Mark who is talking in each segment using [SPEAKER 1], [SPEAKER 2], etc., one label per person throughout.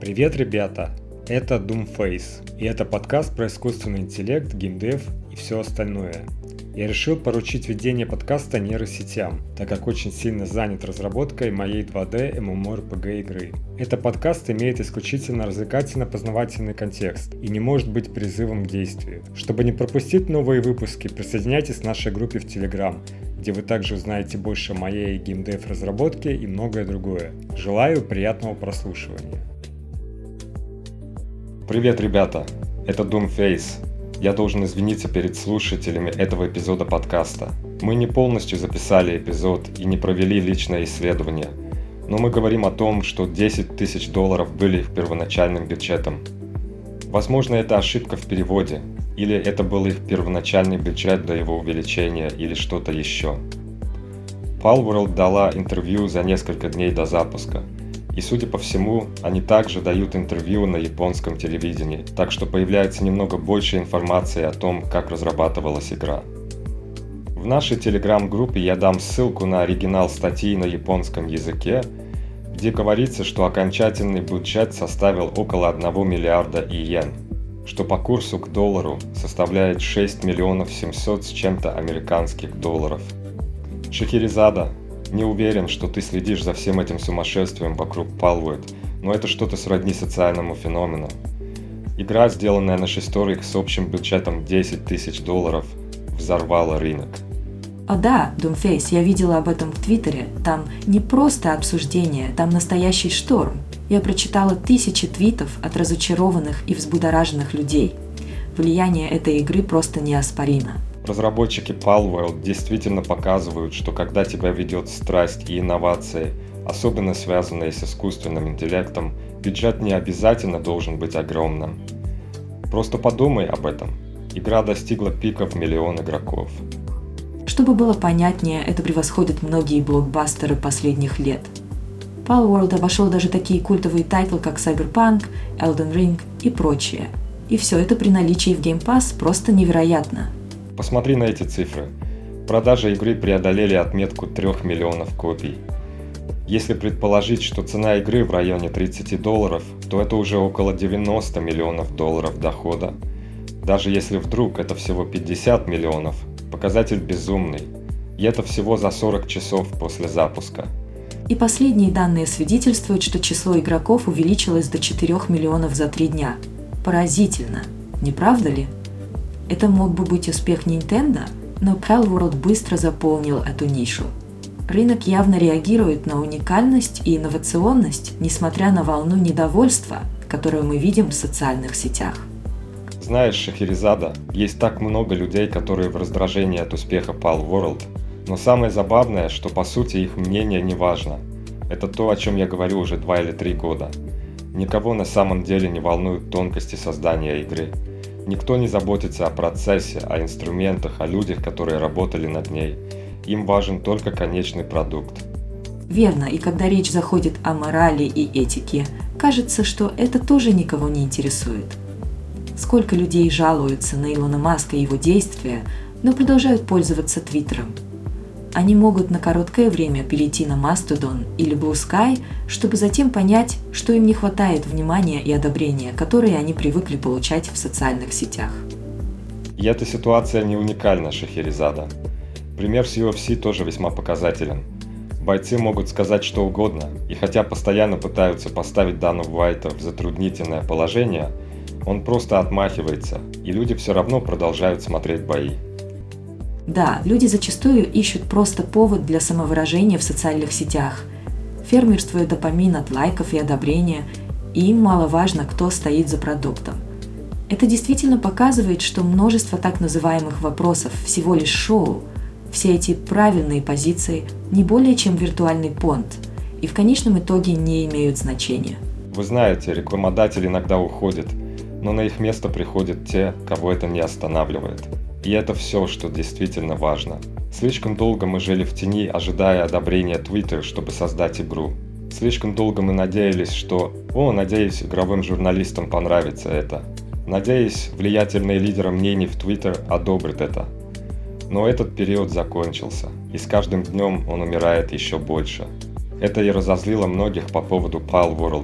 [SPEAKER 1] Привет, ребята! Это Doomface, и это подкаст про искусственный интеллект, геймдев и все остальное. Я решил поручить ведение подкаста нейросетям, так как очень сильно занят разработкой моей 2D MMORPG игры. Этот подкаст имеет исключительно развлекательно-познавательный контекст и не может быть призывом к действию. Чтобы не пропустить новые выпуски, присоединяйтесь к нашей группе в Telegram, где вы также узнаете больше о моей геймдев-разработке и многое другое. Желаю приятного прослушивания.
[SPEAKER 2] Привет, ребята! Это Doomface. Я должен извиниться перед слушателями этого эпизода подкаста. Мы не полностью записали эпизод и не провели личное исследование, но мы говорим о том, что $10 тысяч были их первоначальным бюджетом. Возможно, это ошибка в переводе, или это был их первоначальный бюджет до его увеличения, или что-то еще. Palworld дала интервью за несколько дней до запуска. И, судя по всему, они также дают интервью на японском телевидении, так что появляется немного больше информации о том, как разрабатывалась игра. В нашей телеграм-группе я дам ссылку на оригинал статьи на японском языке, где говорится, что окончательный бюджет составил около 1 миллиарда иен, что по курсу к доллару составляет 6 миллионов 700 с чем-то американских долларов. Шахерезада, не уверен, что ты следишь за всем этим сумасшествием вокруг Palworld, но это что-то сродни социальному феномену. Игра, сделанная на шестерых с общим бюджетом $10 тысяч, взорвала рынок.
[SPEAKER 3] О да, Doomface, я видела об этом в Твиттере. Там не просто обсуждение, там настоящий шторм. Я прочитала тысячи твитов от разочарованных и взбудораженных людей. Влияние этой игры просто неоспоримо.
[SPEAKER 2] Разработчики Palworld действительно показывают, что когда тебя ведет страсть и инновации, особенно связанные с искусственным интеллектом, бюджет не обязательно должен быть огромным. Просто подумай об этом. Игра достигла пика в 1 миллион игроков.
[SPEAKER 3] Чтобы было понятнее, это превосходит многие блокбастеры последних лет. Palworld обошел даже такие культовые тайтлы, как Cyberpunk, Elden Ring и прочее. И все это при наличии в Game Pass просто невероятно.
[SPEAKER 2] Посмотри на эти цифры. Продажи игры преодолели отметку 3 миллионов копий. Если предположить, что цена игры в районе $30, то это уже около 90 миллионов долларов дохода. Даже если вдруг это всего 50 миллионов, показатель безумный. И это всего за 40 часов после запуска.
[SPEAKER 3] И последние данные свидетельствуют, что число игроков увеличилось до 4 миллионов за 3 дня. Поразительно, не правда ли? Это мог бы быть успех Nintendo, но Palworld быстро заполнил эту нишу. Рынок явно реагирует на уникальность и инновационность, несмотря на волну недовольства, которую мы видим в социальных сетях.
[SPEAKER 2] Знаешь, Шахерезада, есть так много людей, которые в раздражении от успеха Palworld, но самое забавное, что по сути их мнение не важно. Это то, о чем я говорю уже 2 или 3 года. Никого на самом деле не волнуют тонкости создания игры. Никто не заботится о процессе, о инструментах, о людях, которые работали над ней. Им важен только конечный продукт.
[SPEAKER 3] Верно, и когда речь заходит о морали и этике, кажется, что это тоже никого не интересует. Сколько людей жалуются на Илона Маска и его действия, но продолжают пользоваться Твиттером. Они могут на короткое время перейти на Mastodon или Blue Sky, чтобы затем понять, что им не хватает внимания и одобрения, которые они привыкли получать в социальных сетях.
[SPEAKER 2] И эта ситуация не уникальна, Шахерезада. Пример с UFC тоже весьма показателен. Бойцы могут сказать что угодно, и хотя постоянно пытаются поставить Дану Уайта в затруднительное положение, он просто отмахивается, и люди все равно продолжают смотреть бои.
[SPEAKER 3] Да, люди зачастую ищут просто повод для самовыражения в социальных сетях, фермерствуя допамин от лайков и одобрения, и им мало важно, кто стоит за продуктом. Это действительно показывает, что множество так называемых вопросов всего лишь шоу, все эти правильные позиции не более чем виртуальный понт, и в конечном итоге не имеют значения.
[SPEAKER 2] Вы знаете, рекламодатели иногда уходят, но на их место приходят те, кого это не останавливает. И это все, что действительно важно. Слишком долго мы жили в тени, ожидая одобрения Twitter, чтобы создать игру. Слишком долго мы надеялись, что надеюсь, игровым журналистам понравится это. Надеюсь, влиятельные лидеры мнений в Twitter одобрят это. Но этот период закончился, и с каждым днем он умирает еще больше. Это и разозлило многих по поводу Palworld,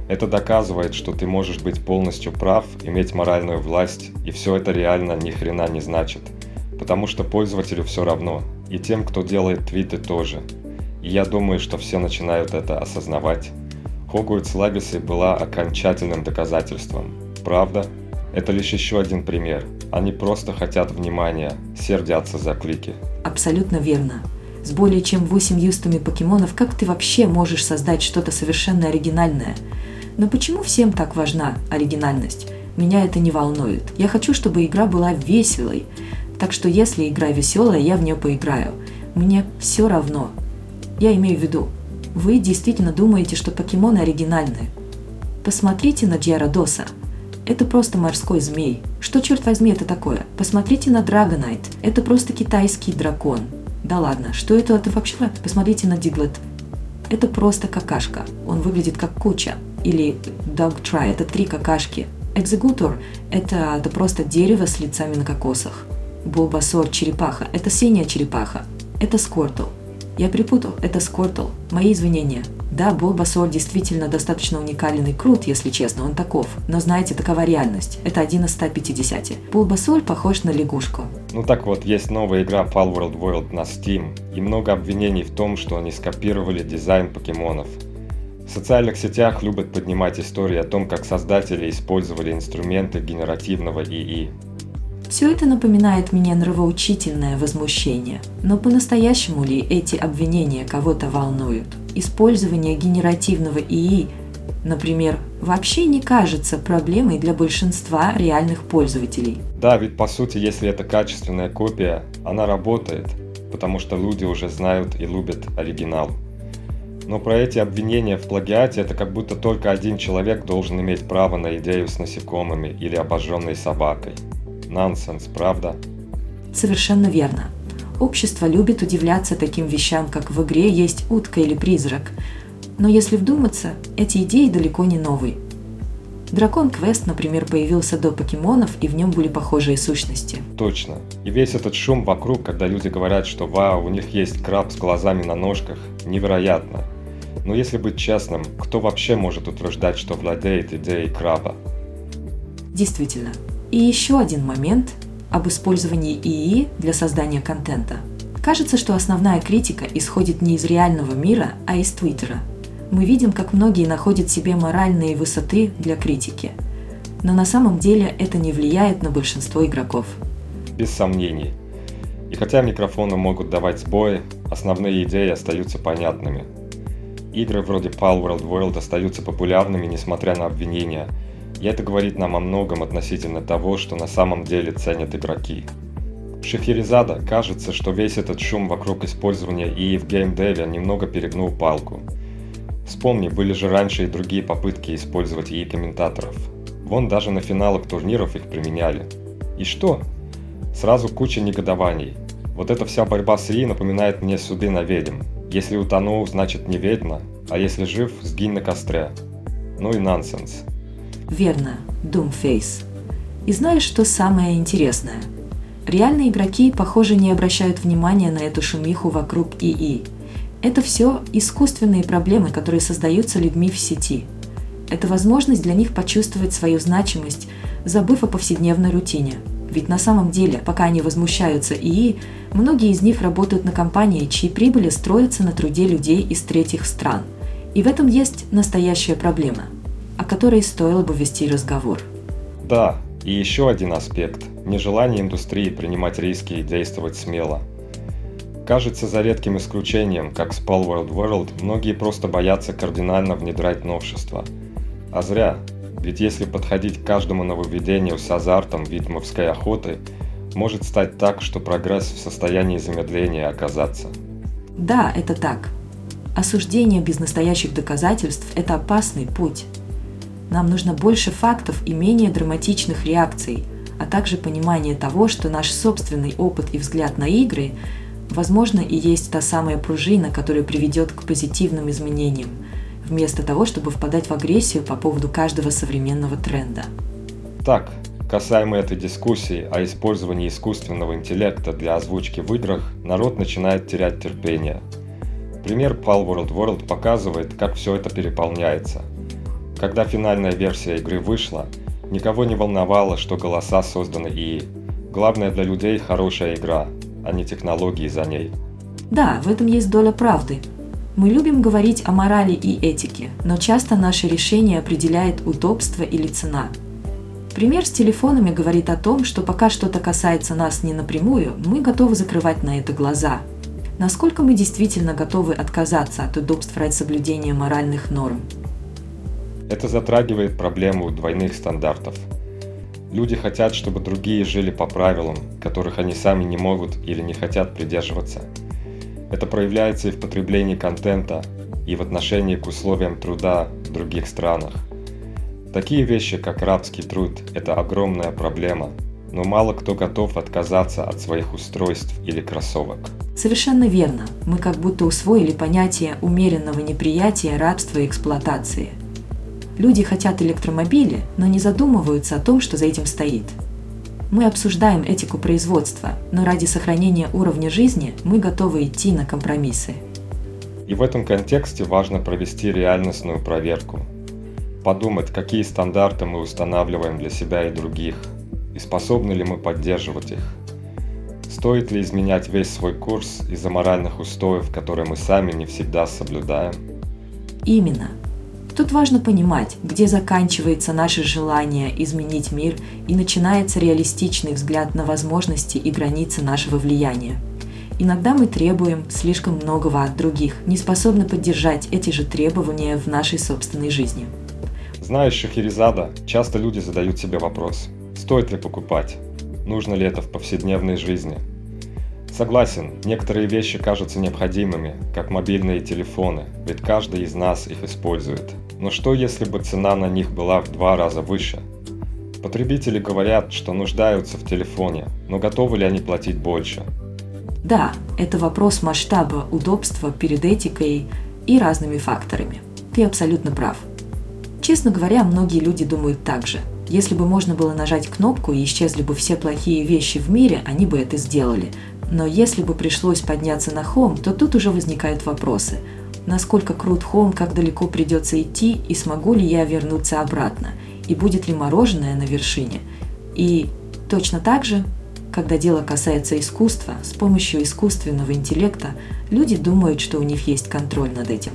[SPEAKER 2] Это доказывает, что ты можешь быть полностью прав, иметь моральную власть, и все это реально ни хрена не значит. Потому что пользователю все равно, и тем, кто делает твиты, тоже. И я думаю, что все начинают это осознавать. Hogwarts Legacy была окончательным доказательством. Правда? Это лишь еще один пример. Они просто хотят внимания, сердятся за клики.
[SPEAKER 3] Абсолютно верно. С более чем 800 покемонов как ты вообще можешь создать что-то совершенно оригинальное? Но почему всем так важна оригинальность? Меня это не волнует. Я хочу, чтобы игра была веселой. Так что если игра веселая, я в нее поиграю. Мне все равно. Я имею в виду, вы действительно думаете, что покемоны оригинальные? Посмотрите на Джиародоса. Это просто морской змей. Что, черт возьми, это такое? Посмотрите на Драгонайт. Это просто китайский дракон. Да ладно, что это вообще? Посмотрите на Диглет. Это просто какашка. Он выглядит как куча. Или Dogtry – это 3 какашки. Exeggutor – это просто дерево с лицами на кокосах. Bulbasaur – черепаха. Это синяя черепаха. Это Squirtle. Я перепутал, это Squirtle. Мои извинения. Да, Bulbasaur действительно достаточно уникален и крут, если честно, он таков. Но знаете, такова реальность. Это 1 из 150. Bulbasaur похож на лягушку.
[SPEAKER 2] Ну так вот, есть новая игра Palworld World на Steam, и много обвинений в том, что они скопировали дизайн покемонов. В социальных сетях любят поднимать истории о том, как создатели использовали инструменты генеративного ИИ.
[SPEAKER 3] Все это напоминает мне нравоучительное возмущение. Но по-настоящему ли эти обвинения кого-то волнуют? Использование генеративного ИИ, например, вообще не кажется проблемой для большинства реальных пользователей.
[SPEAKER 2] Да, ведь по сути, если это качественная копия, она работает, потому что люди уже знают и любят оригинал. Но про эти обвинения в плагиате это как будто только один человек должен иметь право на идею с насекомыми или обожженной собакой. Нонсенс, правда?
[SPEAKER 3] Совершенно верно. Общество любит удивляться таким вещам, как в игре есть утка или призрак. Но если вдуматься, эти идеи далеко не новые. Дракон Квест, например, появился до покемонов, и в нем были похожие сущности.
[SPEAKER 2] Точно. И весь этот шум вокруг, когда люди говорят, что вау, у них есть краб с глазами на ножках, невероятно. Но если быть честным, кто вообще может утверждать, что владеет идеей краба?
[SPEAKER 3] Действительно. И еще один момент об использовании ИИ для создания контента. Кажется, что основная критика исходит не из реального мира, а из Твиттера. Мы видим, как многие находят себе моральные высоты для критики. Но на самом деле это не влияет на большинство игроков.
[SPEAKER 2] Без сомнений. И хотя микрофоны могут давать сбои, основные идеи остаются понятными. Игры вроде Palworld World остаются популярными, несмотря на обвинения. И это говорит нам о многом относительно того, что на самом деле ценят игроки. Шахерезада, кажется, что весь этот шум вокруг использования ИИ в геймдеве немного перегнул палку. Вспомни, были же раньше и другие попытки использовать ИИ комментаторов. Вон даже на финалах турниров их применяли. И что? Сразу куча негодований. Вот эта вся борьба с ИИ напоминает мне суды на ведьм. Если утонул, значит не ведьма, а если жив, сгинь на костре. Ну и нонсенс.
[SPEAKER 3] Верно, Doomface. И знаешь, что самое интересное? Реальные игроки, похоже, не обращают внимания на эту шумиху вокруг ИИ. Это все искусственные проблемы, которые создаются людьми в сети. Это возможность для них почувствовать свою значимость, забыв о повседневной рутине. Ведь на самом деле, пока они возмущаются ИИ, многие из них работают на компании, чьи прибыли строятся на труде людей из третьих стран. И в этом есть настоящая проблема, о которой стоило бы вести разговор.
[SPEAKER 2] Да, и еще один аспект – нежелание индустрии принимать риски и действовать смело. Кажется, за редким исключением, как с Palworld World, многие просто боятся кардинально внедрять новшества. А зря, ведь если подходить к каждому нововведению с азартом ведьмовской охоты, может стать так, что прогресс в состоянии замедления оказаться.
[SPEAKER 3] Да, это так. Осуждение без настоящих доказательств – это опасный путь. Нам нужно больше фактов и менее драматичных реакций, а также понимание того, что наш собственный опыт и взгляд на игры, возможно, и есть та самая пружина, которая приведет к позитивным изменениям, вместо того, чтобы впадать в агрессию по поводу каждого современного тренда.
[SPEAKER 2] Так, касаемо этой дискуссии о использовании искусственного интеллекта для озвучки в играх, народ начинает терять терпение. Пример Palworld World показывает, как все это переполняется. Когда финальная версия игры вышла, никого не волновало, что голоса созданы ИИ. Главное для людей хорошая игра, а не технологии за ней.
[SPEAKER 3] Да, в этом есть доля правды. Мы любим говорить о морали и этике, но часто наше решение определяет удобство или цена. Пример с телефонами говорит о том, что пока что-то касается нас не напрямую, мы готовы закрывать на это глаза. Насколько мы действительно готовы отказаться от удобств ради соблюдения моральных норм?
[SPEAKER 2] Это затрагивает проблему двойных стандартов. Люди хотят, чтобы другие жили по правилам, которых они сами не могут или не хотят придерживаться. Это проявляется и в потреблении контента, и в отношении к условиям труда в других странах. Такие вещи, как рабский труд, это огромная проблема, но мало кто готов отказаться от своих устройств или кроссовок.
[SPEAKER 3] Совершенно верно. Мы как будто усвоили понятие умеренного неприятия рабства и эксплуатации. Люди хотят электромобили, но не задумываются о том, что за этим стоит. Мы обсуждаем этику производства, но ради сохранения уровня жизни мы готовы идти на компромиссы.
[SPEAKER 2] И в этом контексте важно провести реальностную проверку. Подумать, какие стандарты мы устанавливаем для себя и других, и способны ли мы поддерживать их. Стоит ли изменять весь свой курс из-за моральных устоев, которые мы сами не всегда соблюдаем?
[SPEAKER 3] Именно. Тут важно понимать, где заканчивается наше желание изменить мир и начинается реалистичный взгляд на возможности и границы нашего влияния. Иногда мы требуем слишком многого от других, не способны поддержать эти же требования в нашей собственной жизни.
[SPEAKER 2] Знаешь, Шахерезада, часто люди задают себе вопрос, стоит ли покупать, нужно ли это в повседневной жизни. Согласен, некоторые вещи кажутся необходимыми, как мобильные телефоны, ведь каждый из нас их использует. Но что если бы цена на них была в 2 раза выше? Потребители говорят, что нуждаются в телефоне, но готовы ли они платить больше?
[SPEAKER 3] Да, это вопрос масштаба удобства перед этикой и разными факторами. Ты абсолютно прав. Честно говоря, многие люди думают так же. Если бы можно было нажать кнопку и исчезли бы все плохие вещи в мире, они бы это сделали. Но если бы пришлось подняться на Home, то тут уже возникают вопросы. Насколько крут Home, как далеко придется идти, и смогу ли я вернуться обратно? И будет ли мороженое на вершине? И точно так же, когда дело касается искусства, с помощью искусственного интеллекта люди думают, что у них есть контроль над этим.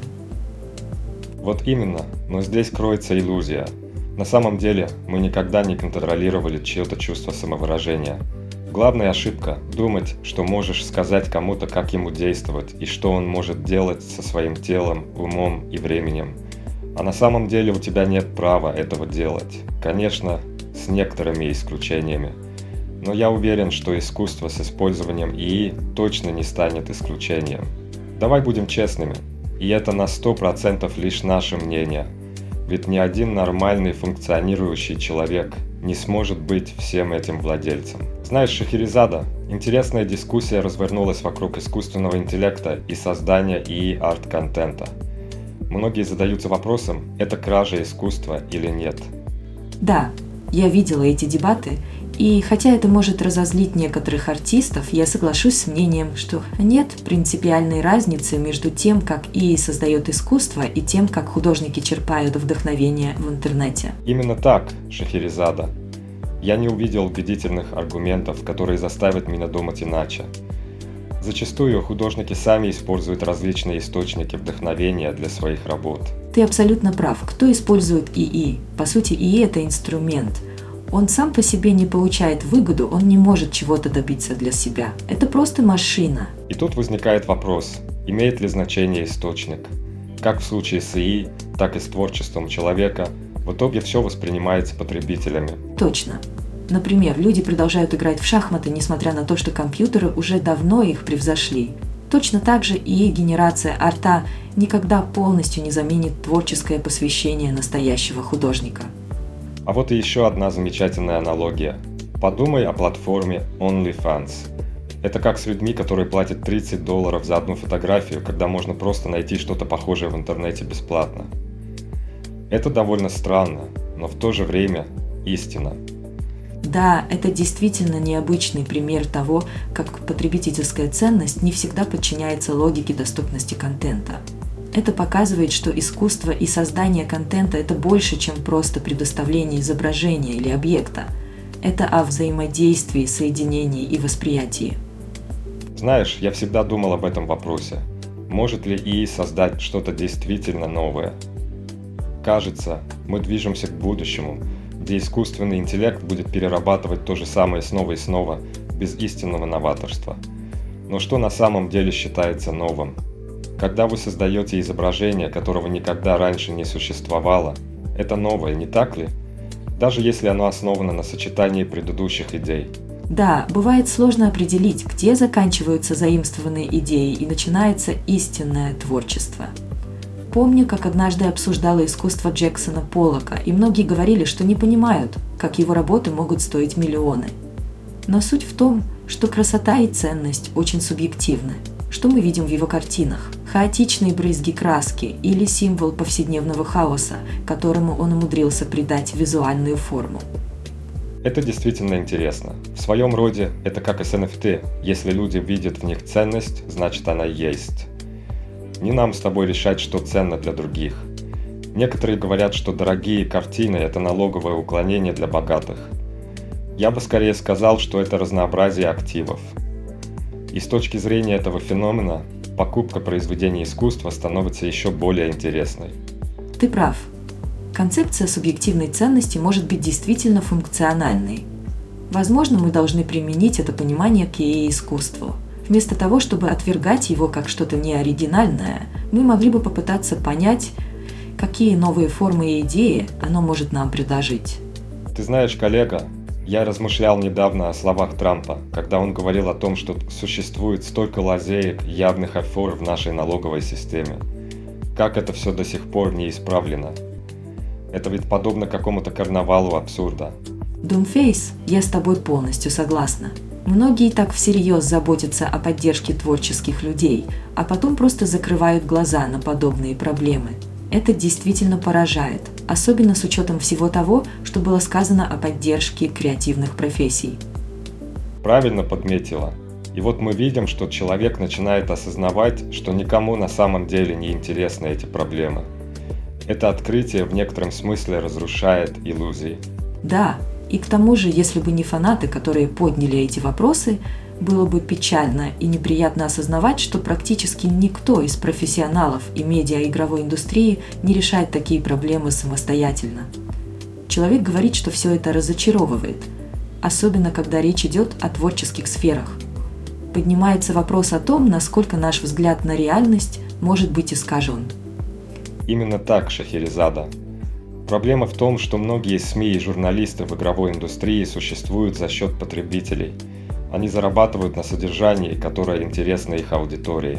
[SPEAKER 2] Вот именно, но здесь кроется иллюзия. На самом деле мы никогда не контролировали чье-то чувство самовыражения. Главная ошибка – думать, что можешь сказать кому-то, как ему действовать и что он может делать со своим телом, умом и временем. А на самом деле у тебя нет права этого делать. Конечно, с некоторыми исключениями. Но я уверен, что искусство с использованием ИИ точно не станет исключением. Давай будем честными. И это на 100% лишь наше мнение. Ведь ни один нормальный функционирующий человек не сможет быть всем этим владельцем. Знаешь, Шахерезада, интересная дискуссия развернулась вокруг искусственного интеллекта и создания ИИ-арт-контента. Многие задаются вопросом, это кража искусства или нет.
[SPEAKER 3] Да, я видела эти дебаты, и хотя это может разозлить некоторых артистов, я соглашусь с мнением, что нет принципиальной разницы между тем, как ИИ создает искусство, и тем, как художники черпают вдохновение в интернете.
[SPEAKER 2] Именно так, Шахерезада. Я не увидел убедительных аргументов, которые заставят меня думать иначе. Зачастую художники сами используют различные источники вдохновения для своих работ.
[SPEAKER 3] Ты абсолютно прав. Кто использует ИИ? По сути, ИИ – это инструмент. Он сам по себе не получает выгоду, он не может чего-то добиться для себя. Это просто машина.
[SPEAKER 2] И тут возникает вопрос, имеет ли значение источник? Как в случае с ИИ, так и с творчеством человека, в итоге все воспринимается потребителями.
[SPEAKER 3] Точно. Например, люди продолжают играть в шахматы, несмотря на то, что компьютеры уже давно их превзошли. Точно так же и генерация арта никогда полностью не заменит творческое посвящение настоящего художника.
[SPEAKER 2] А вот и еще одна замечательная аналогия. Подумай о платформе OnlyFans. Это как с людьми, которые платят $30 за одну фотографию, когда можно просто найти что-то похожее в интернете бесплатно. Это довольно странно, но в то же время истина.
[SPEAKER 3] Да, это действительно необычный пример того, как потребительская ценность не всегда подчиняется логике доступности контента. Это показывает, что искусство и создание контента – это больше, чем просто предоставление изображения или объекта. Это о взаимодействии, соединении и восприятии.
[SPEAKER 2] Знаешь, я всегда думал об этом вопросе. Может ли ИИ создать что-то действительно новое? Кажется, мы движемся к будущему, где искусственный интеллект будет перерабатывать то же самое снова и снова, без истинного новаторства. Но что на самом деле считается новым? Когда вы создаете изображение, которого никогда раньше не существовало, это новое, не так ли? Даже если оно основано на сочетании предыдущих идей.
[SPEAKER 3] Да, бывает сложно определить, где заканчиваются заимствованные идеи и начинается истинное творчество. Помню, как однажды обсуждала искусство Джексона Поллока, и многие говорили, что не понимают, как его работы могут стоить миллионы. Но суть в том, что красота и ценность очень субъективны. Что мы видим в его картинах? Хаотичные брызги краски или символ повседневного хаоса, которому он умудрился придать визуальную форму.
[SPEAKER 2] Это действительно интересно. В своем роде это как и с NFT. Если люди видят в них ценность, значит она есть. Не нам с тобой решать, что ценно для других. Некоторые говорят, что дорогие картины – это налоговое уклонение для богатых. Я бы скорее сказал, что это разнообразие активов. И с точки зрения этого феномена, покупка произведений искусства становится еще более интересной.
[SPEAKER 3] Ты прав. Концепция субъективной ценности может быть действительно функциональной. Возможно, мы должны применить это понимание к искусству. Вместо того, чтобы отвергать его как что-то неоригинальное, мы могли бы попытаться понять, какие новые формы и идеи оно может нам предложить.
[SPEAKER 2] Ты знаешь, коллега, я размышлял недавно о словах Трампа, когда он говорил о том, что существует столько лазеек и явных афер в нашей налоговой системе. Как это все до сих пор не исправлено? Это ведь подобно какому-то карнавалу абсурда.
[SPEAKER 3] Doomface, я с тобой полностью согласна. Многие так всерьез заботятся о поддержке творческих людей, а потом просто закрывают глаза на подобные проблемы. Это действительно поражает, особенно с учетом всего того, что было сказано о поддержке креативных профессий.
[SPEAKER 2] Правильно подметила. И вот мы видим, что человек начинает осознавать, что никому на самом деле не интересны эти проблемы. Это открытие в некотором смысле разрушает иллюзии.
[SPEAKER 3] Да, и к тому же, если бы не фанаты, которые подняли эти вопросы, было бы печально и неприятно осознавать, что практически никто из профессионалов и медиа-игровой индустрии не решает такие проблемы самостоятельно. Человек говорит, что все это разочаровывает, особенно когда речь идет о творческих сферах. Поднимается вопрос о том, насколько наш взгляд на реальность может быть искажен.
[SPEAKER 2] Именно так, Шахерезада. Проблема в том, что многие СМИ и журналисты в игровой индустрии существуют за счет потребителей. Они зарабатывают на содержании, которое интересно их аудитории.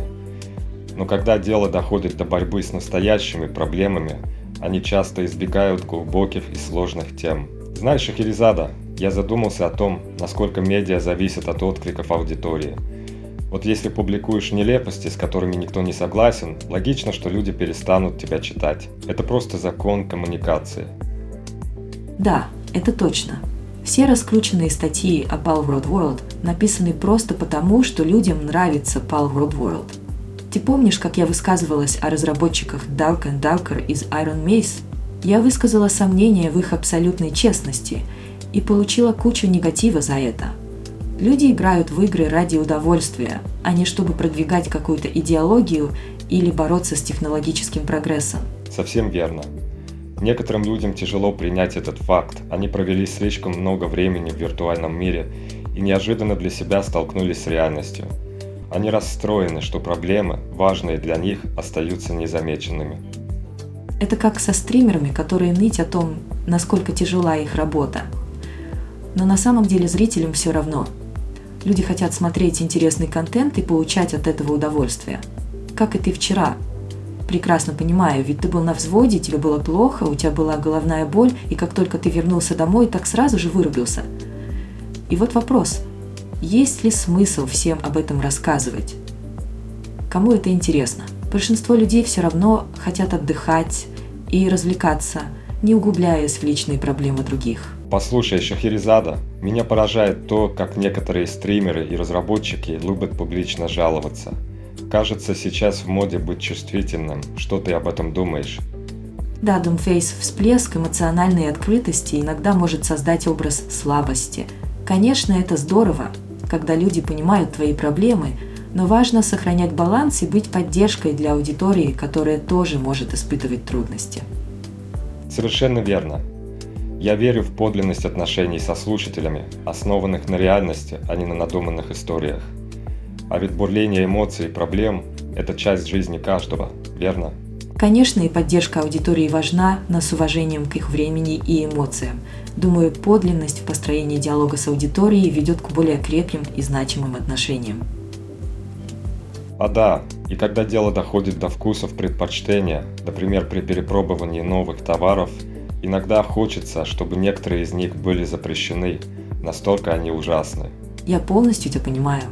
[SPEAKER 2] Но когда дело доходит до борьбы с настоящими проблемами, они часто избегают глубоких и сложных тем. Знаешь, Шахерезада, я задумался о том, насколько медиа зависит от откликов аудитории. Вот если публикуешь нелепости, с которыми никто не согласен, логично, что люди перестанут тебя читать. Это просто закон коммуникации.
[SPEAKER 3] Да, это точно. Все раскрученные статьи о Palworld World написаны просто потому, что людям нравится Palworld World. Ты помнишь, как я высказывалась о разработчиках Dark and Darker из Iron Maze? Я высказала сомнения в их абсолютной честности и получила кучу негатива за это. Люди играют в игры ради удовольствия, а не чтобы продвигать какую-то идеологию или бороться с технологическим прогрессом.
[SPEAKER 2] Совсем верно. Некоторым людям тяжело принять этот факт. Они провели слишком много времени в виртуальном мире и неожиданно для себя столкнулись с реальностью. Они расстроены, что проблемы, важные для них, остаются незамеченными.
[SPEAKER 3] Это как со стримерами, которые ныть о том, насколько тяжела их работа. Но на самом деле зрителям все равно. Люди хотят смотреть интересный контент и получать от этого удовольствие. Как и ты вчера. Прекрасно понимаю, ведь ты был на взводе, тебе было плохо, у тебя была головная боль, и как только ты вернулся домой, так сразу же вырубился. И вот вопрос, есть ли смысл всем об этом рассказывать? Кому это интересно? Большинство людей все равно хотят отдыхать и развлекаться, не углубляясь в личные проблемы других.
[SPEAKER 2] Послушай, Шахерезада, меня поражает то, как некоторые стримеры и разработчики любят публично жаловаться. Кажется, сейчас в моде быть чувствительным. Что ты об этом думаешь?
[SPEAKER 3] Да, Doomface, всплеск эмоциональной открытости иногда может создать образ слабости. Конечно, это здорово, когда люди понимают твои проблемы, но важно сохранять баланс и быть поддержкой для аудитории, которая тоже может испытывать трудности.
[SPEAKER 2] Совершенно верно. Я верю в подлинность отношений со слушателями, основанных на реальности, а не на надуманных историях. А ведь бурление эмоций и проблем – это часть жизни каждого, верно?
[SPEAKER 3] Конечно, и поддержка аудитории важна, но с уважением к их времени и эмоциям. Думаю, подлинность в построении диалога с аудиторией ведет к более крепким и значимым отношениям.
[SPEAKER 2] А да, и когда дело доходит до вкусов предпочтения, например, при перепробовании новых товаров, иногда хочется, чтобы некоторые из них были запрещены, настолько они ужасны.
[SPEAKER 3] Я полностью тебя понимаю.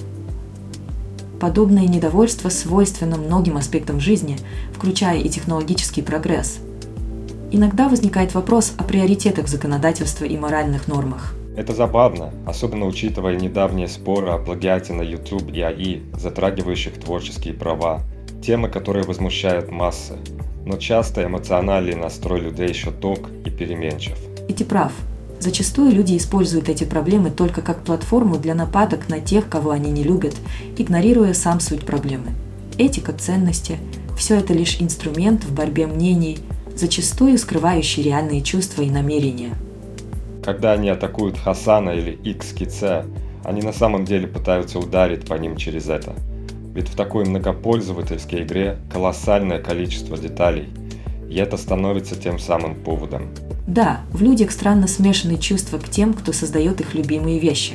[SPEAKER 3] Подобное недовольство свойственно многим аспектам жизни, включая и технологический прогресс. Иногда возникает вопрос о приоритетах законодательства и моральных нормах.
[SPEAKER 2] Это забавно, особенно учитывая недавние споры о плагиате на YouTube и АИ, затрагивающих творческие права, темы, которые возмущают массы, но часто эмоциональный настрой людей еще тонк и переменчив.
[SPEAKER 3] И ты прав. Зачастую люди используют эти проблемы только как платформу для нападок на тех, кого они не любят, игнорируя сам суть проблемы. Этика, ценности – все это лишь инструмент в борьбе мнений, зачастую скрывающий реальные чувства и намерения.
[SPEAKER 2] Когда они атакуют Хасана или XQC, они на самом деле пытаются ударить по ним через это. Ведь в такой многопользовательской игре колоссальное количество деталей, и это становится тем самым поводом.
[SPEAKER 3] Да, в людях странно смешанные чувства к тем, кто создает их любимые вещи.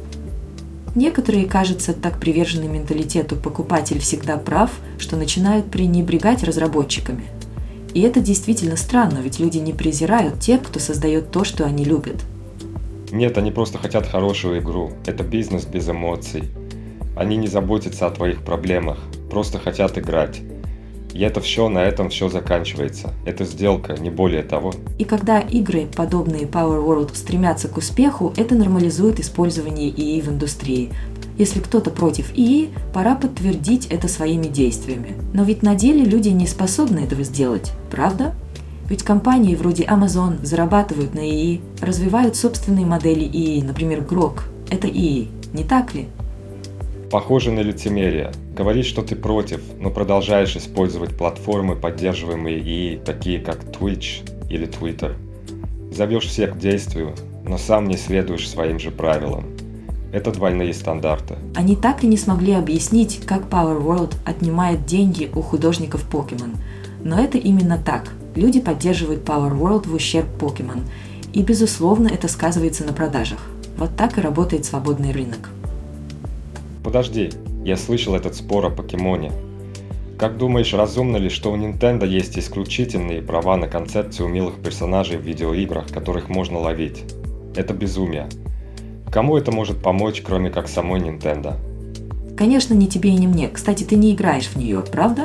[SPEAKER 3] Некоторые, кажется, так привержены менталитету «покупатель всегда прав», что начинают пренебрегать разработчиками. И это действительно странно, ведь люди не презирают тех, кто создает то, что они любят.
[SPEAKER 2] Нет, они просто хотят хорошую игру. Это бизнес без эмоций. Они не заботятся о твоих проблемах, просто хотят играть. И на этом все заканчивается. Это сделка, не более того.
[SPEAKER 3] И когда игры, подобные Power World, стремятся к успеху, это нормализует использование ИИ в индустрии. Если кто-то против ИИ, пора подтвердить это своими действиями. Но ведь на деле люди не способны этого сделать, правда? Ведь компании вроде Amazon зарабатывают на ИИ, развивают собственные модели ИИ, например, Grok. Это ИИ, не так ли?
[SPEAKER 2] Похоже на лицемерие. Говорить, что ты против, но продолжаешь использовать платформы, поддерживаемые ИИ, такие как Twitch или Twitter. Зовешь всех к действию, но сам не следуешь своим же правилам. Это двойные стандарты.
[SPEAKER 3] Они так и не смогли объяснить, как Power World отнимает деньги у художников Pokemon. Но это именно так. Люди поддерживают Power World в ущерб Pokemon. И, безусловно, это сказывается на продажах. Вот так и работает свободный рынок.
[SPEAKER 2] Подожди, я слышал этот спор о покемоне. Как думаешь, разумно ли, что у Nintendo есть исключительные права на концепцию милых персонажей в видеоиграх, которых можно ловить? Это безумие. Кому это может помочь, кроме как самой Nintendo?
[SPEAKER 3] Конечно, ни тебе и не мне. Кстати, ты не играешь в нее, правда?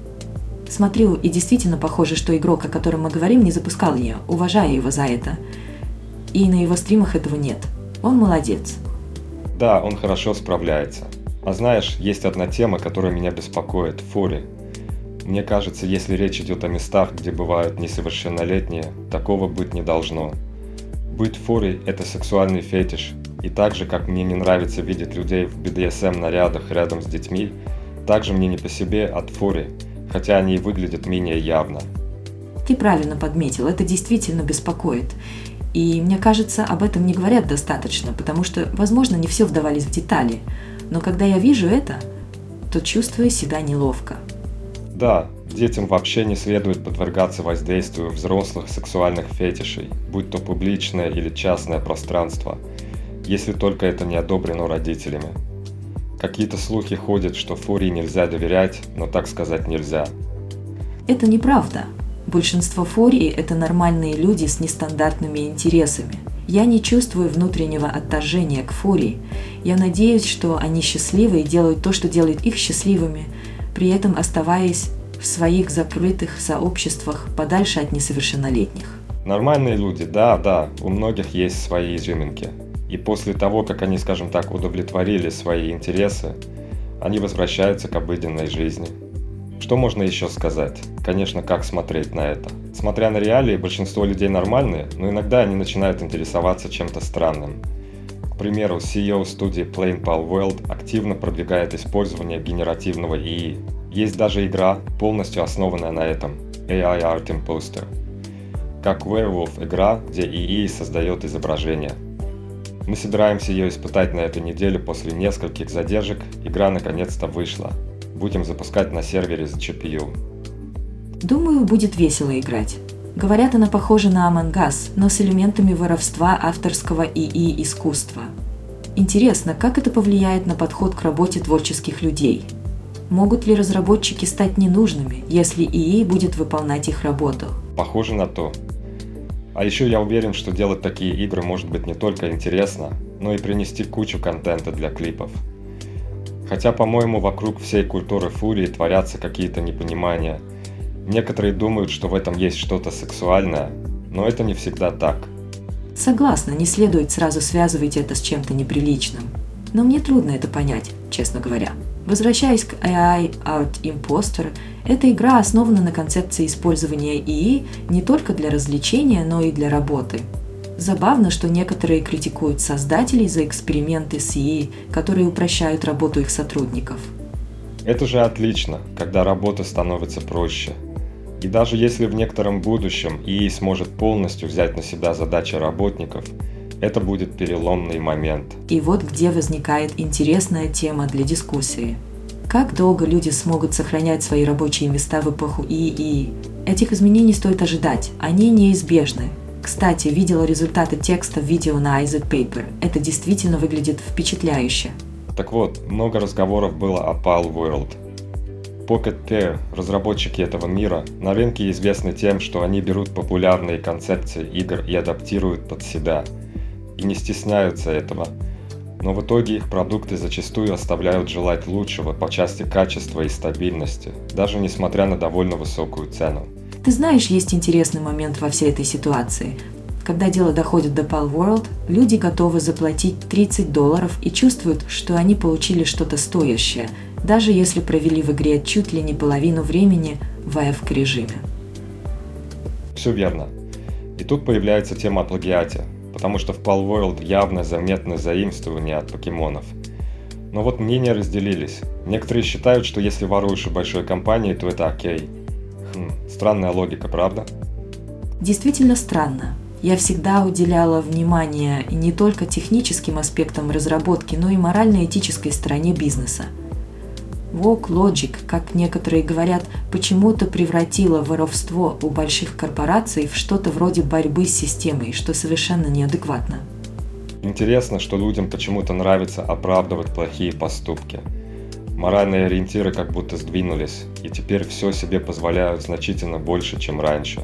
[SPEAKER 3] Смотрю, и действительно похоже, что игрок, о котором мы говорим, не запускал ее, уважая его за это. И на его стримах этого нет. Он молодец.
[SPEAKER 2] Да, он хорошо справляется. А знаешь, есть одна тема, которая меня беспокоит – фури. Мне кажется, если речь идет о местах, где бывают несовершеннолетние, такого быть не должно. Быть фури – это сексуальный фетиш, и так же, как мне не нравится видеть людей в BDSM-нарядах рядом с детьми, так же мне не по себе от фури, хотя они и выглядят менее явно.
[SPEAKER 3] Ты правильно подметил, это действительно беспокоит. И мне кажется, об этом не говорят достаточно, потому что, возможно, не все вдавались в детали. Но когда я вижу это, то чувствую себя неловко.
[SPEAKER 2] Да, детям вообще не следует подвергаться воздействию взрослых сексуальных фетишей, будь то публичное или частное пространство, если только это не одобрено родителями. Какие-то слухи ходят, что фурии нельзя доверять, но так сказать нельзя.
[SPEAKER 3] Это неправда. Большинство фурий – это нормальные люди с нестандартными интересами. Я не чувствую внутреннего отторжения к фурии. Я надеюсь, что они счастливы и делают то, что делает их счастливыми, при этом оставаясь в своих закрытых сообществах подальше от несовершеннолетних.
[SPEAKER 2] Нормальные люди, да, у многих есть свои изюминки. И после того, как они, скажем так, удовлетворили свои интересы, Они возвращаются к обыденной жизни. Что можно еще сказать? Конечно, как смотреть на это? Смотря на реалии, большинство людей нормальные, но иногда они начинают интересоваться чем-то странным. К примеру, CEO студии Plain Pal World активно продвигает использование генеративного ИИ. Есть даже игра, полностью основанная на этом – AI Art Imposter. Как Werewolf игра, где ИИ создает изображение. Мы собираемся ее испытать на этой неделе после нескольких задержек. Игра наконец-то вышла. Будем запускать на сервере с GPU.
[SPEAKER 3] Думаю, будет весело играть. Говорят, она похожа на Among Us, но с элементами воровства авторского ИИ искусства. Интересно, как это повлияет на подход к работе творческих людей? Могут ли разработчики стать ненужными, если ИИ будет выполнять их работу?
[SPEAKER 2] Похоже на то. А еще я уверен, что делать такие игры может быть не только интересно, но и принести кучу контента для клипов. Хотя, по-моему, вокруг всей культуры фурии творятся какие-то непонимания. Некоторые думают, что в этом есть что-то сексуальное, но это не всегда так.
[SPEAKER 3] Согласна, не следует сразу связывать это с чем-то неприличным. Но мне трудно это понять, честно говоря. Возвращаясь к AI Art Imposter, эта игра основана на концепции использования ИИ не только для развлечения, но и для работы. Забавно, что некоторые критикуют создателей за эксперименты с ИИ, которые упрощают работу их сотрудников.
[SPEAKER 2] Это же отлично, когда работа становится проще. И даже если в некотором будущем ИИ сможет полностью взять на себя задачи работников, это будет переломный момент.
[SPEAKER 3] И вот где возникает интересная тема для дискуссии. Как долго люди смогут сохранять свои рабочие места в эпоху ИИ? Этих изменений стоит ожидать, они неизбежны. Кстати, видела результаты текста в видео на Isaac Paper. Это действительно выглядит впечатляюще.
[SPEAKER 2] Так вот, много разговоров было о Pal World. Pocket Pair, разработчики этого мира, на рынке известны тем, что они берут популярные концепции игр и адаптируют под себя. И не стесняются этого. Но в итоге их продукты зачастую оставляют желать лучшего по части качества и стабильности, даже несмотря на довольно высокую цену.
[SPEAKER 3] Ты знаешь, есть интересный момент во всей этой ситуации. Когда дело доходит до Pal World, люди готовы заплатить $30 и чувствуют, что они получили что-то стоящее, даже если провели в игре чуть ли не половину времени в AFK-режиме.
[SPEAKER 2] Все верно. И тут появляется тема о плагиате, потому что в Pal World явно заметно заимствование от покемонов. Но вот мнения разделились. Некоторые считают, что если воруешь у большой компании, то это окей. Странная логика, правда?
[SPEAKER 3] Действительно странно. Я всегда уделяла внимание не только техническим аспектам разработки, но и морально-этической стороне бизнеса. Woke Logic, как некоторые говорят, почему-то превратила воровство у больших корпораций в что-то вроде борьбы с системой, что совершенно неадекватно.
[SPEAKER 2] Интересно, что людям почему-то нравится оправдывать плохие поступки. Моральные ориентиры как будто сдвинулись, и теперь все себе позволяют значительно больше, чем раньше.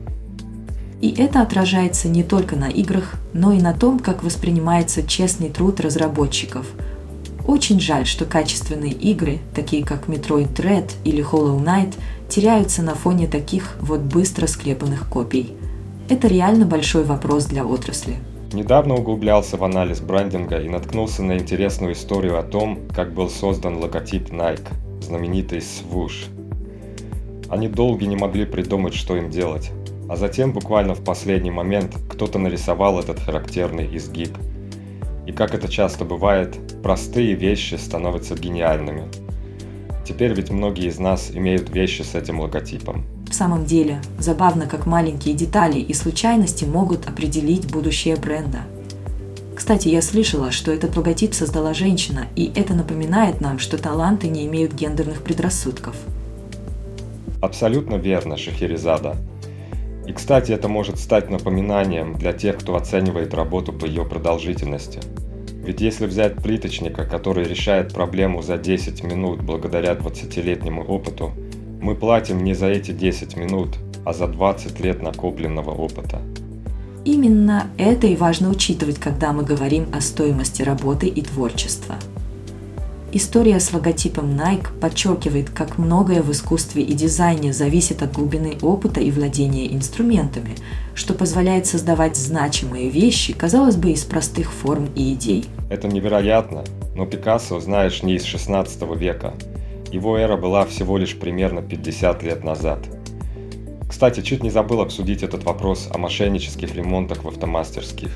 [SPEAKER 3] И это отражается не только на играх, но и на том, как воспринимается честный труд разработчиков. Очень жаль, что качественные игры, такие как Metroid Dread или Hollow Knight, теряются на фоне таких вот быстро склепанных копий. Это реально большой вопрос для отрасли.
[SPEAKER 2] Недавно углублялся в анализ брендинга и наткнулся на интересную историю о том, как был создан логотип Nike, знаменитый Swoosh. Они долго не могли придумать, что им делать, а затем буквально в последний момент кто-то нарисовал этот характерный изгиб. И как это часто бывает, простые вещи становятся гениальными. Теперь ведь многие из нас имеют вещи с этим логотипом.
[SPEAKER 3] В самом деле, забавно, как маленькие детали и случайности могут определить будущее бренда. Кстати, я слышала, что этот логотип создала женщина, и это напоминает нам, что таланты не имеют гендерных предрассудков.
[SPEAKER 2] Абсолютно верно, Шахерезада. И, кстати, это может стать напоминанием для тех, кто оценивает работу по ее продолжительности. Ведь если взять плиточника, который решает проблему за 10 минут благодаря 20-летнему опыту, мы платим не за эти 10 минут, а за 20 лет накопленного опыта.
[SPEAKER 3] Именно это и важно учитывать, когда мы говорим о стоимости работы и творчества. История с логотипом Nike подчеркивает, как многое в искусстве и дизайне зависит от глубины опыта и владения инструментами, что позволяет создавать значимые вещи, казалось бы, из простых форм и идей.
[SPEAKER 2] Это невероятно, но Пикассо, знаешь, не из 16 века. Его эра была всего лишь примерно 50 лет назад. Кстати, чуть не забыл обсудить этот вопрос о мошеннических ремонтах в автомастерских.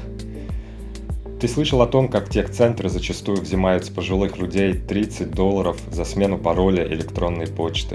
[SPEAKER 2] Ты слышал о том, как техцентры зачастую взимают с пожилых людей $30 за смену пароля электронной почты?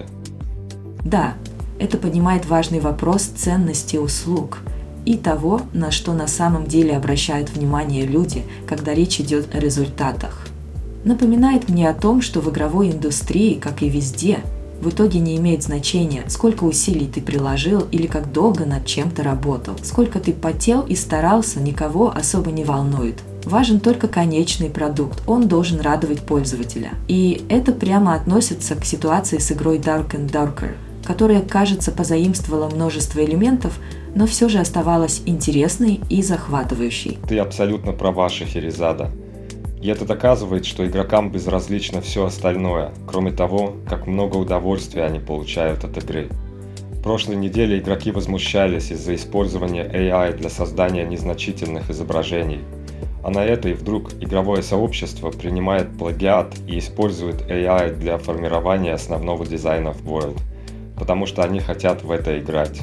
[SPEAKER 3] Да, это поднимает важный вопрос ценности услуг и того, на что на самом деле обращают внимание люди, когда речь идет о результатах. Напоминает мне о том, что в игровой индустрии, как и везде, в итоге не имеет значения, сколько усилий ты приложил или как долго над чем-то работал. Сколько ты потел и старался, никого особо не волнует. Важен только конечный продукт, он должен радовать пользователя. И это прямо относится к ситуации с игрой Dark and Darker, которая, кажется, позаимствовала множество элементов, но все же оставалась интересной и захватывающей.
[SPEAKER 2] Ты абсолютно права, Шахерезада. И это доказывает, что игрокам безразлично все остальное, кроме того, как много удовольствия они получают от игры. В прошлой неделе игроки возмущались из-за использования AI для создания незначительных изображений. А на это и вдруг игровое сообщество принимает плагиат и использует AI для формирования основного дизайна в World, потому что они хотят в это играть.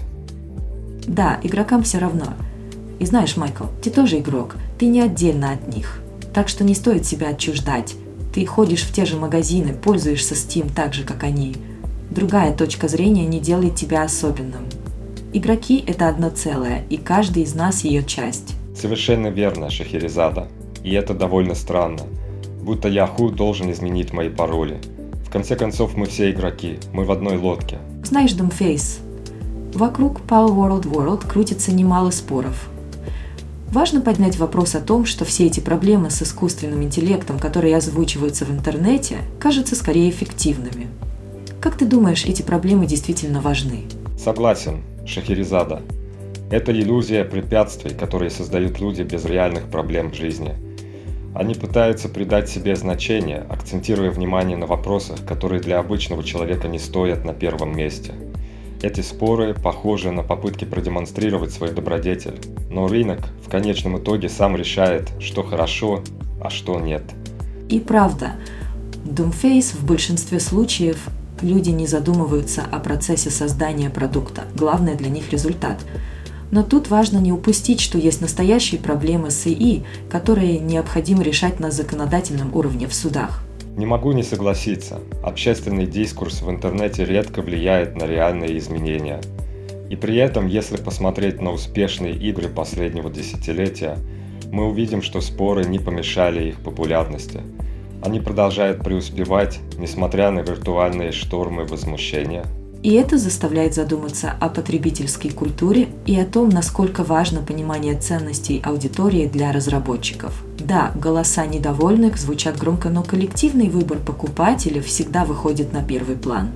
[SPEAKER 3] Да, игрокам все равно. И знаешь, Майкл, ты тоже игрок, ты не отдельно от них. Так что не стоит себя отчуждать. Ты ходишь в те же магазины, пользуешься Steam так же, как они. Другая точка зрения не делает тебя особенным. Игроки – это одно целое, и каждый из нас ее часть.
[SPEAKER 2] Совершенно верно, Шахерезада. И это довольно странно. Будто Yahoo должен изменить мои пароли. В конце концов, мы все игроки, мы в одной лодке.
[SPEAKER 3] Знаешь, Doomface, вокруг Power World крутится немало споров. Важно поднять вопрос о том, что все эти проблемы с искусственным интеллектом, которые озвучиваются в интернете, кажутся скорее фиктивными. Как ты думаешь, эти проблемы действительно важны?
[SPEAKER 2] Согласен, Шахерезада. Это иллюзия препятствий, которые создают люди без реальных проблем в жизни. Они пытаются придать себе значение, акцентируя внимание на вопросах, которые для обычного человека не стоят на первом месте. Эти споры похожи на попытки продемонстрировать свой добродетель, но рынок в конечном итоге сам решает, что хорошо, а что нет.
[SPEAKER 3] И правда, Doomface в большинстве случаев люди не задумываются о процессе создания продукта, главное для них результат. Но тут важно не упустить, что есть настоящие проблемы с ИИ, которые необходимо решать на законодательном уровне в судах.
[SPEAKER 2] Не могу не согласиться, общественный дискурс в интернете редко влияет на реальные изменения. И при этом, если посмотреть на успешные игры последнего десятилетия, мы увидим, что споры не помешали их популярности. Они продолжают преуспевать, несмотря на виртуальные штормы возмущения.
[SPEAKER 3] И это заставляет задуматься о потребительской культуре и о том, насколько важно понимание ценностей аудитории для разработчиков. Да, голоса недовольных звучат громко, но коллективный выбор покупателя всегда выходит на первый план.